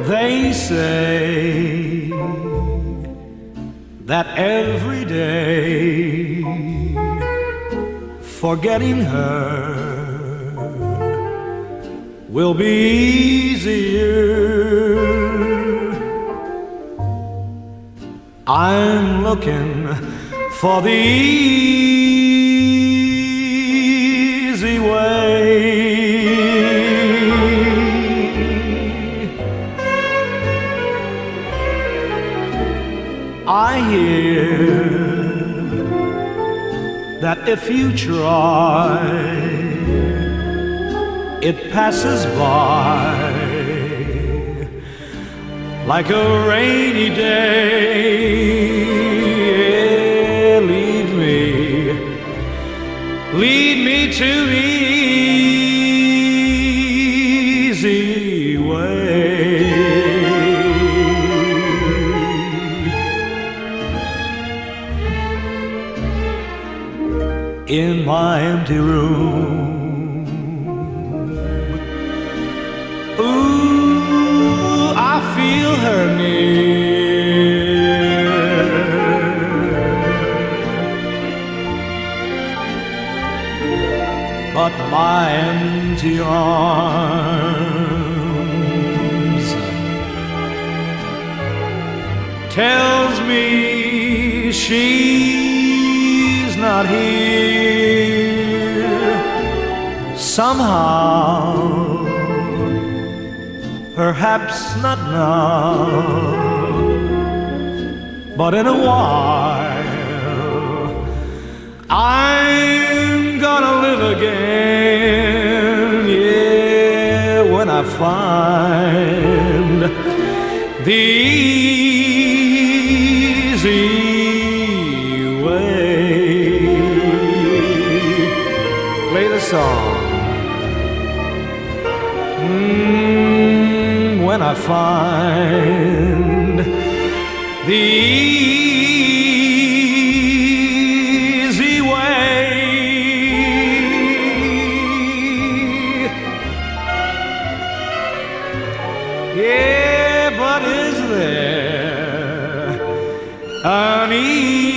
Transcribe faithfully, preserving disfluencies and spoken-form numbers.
They say that every day forgetting her will be easier. I'm looking for the easy way. I hear that if you try, it passes by like a rainy day. Lead me, lead me to easy way. In my empty room, ooh, I feel her near. But my empty arms tells me she's not here. Somehow, perhaps not now, but in a while I'm gonna live again. Yeah, when I find the easy way. Play the song. Mm, when I find the easy way. Yeah, but is there an easy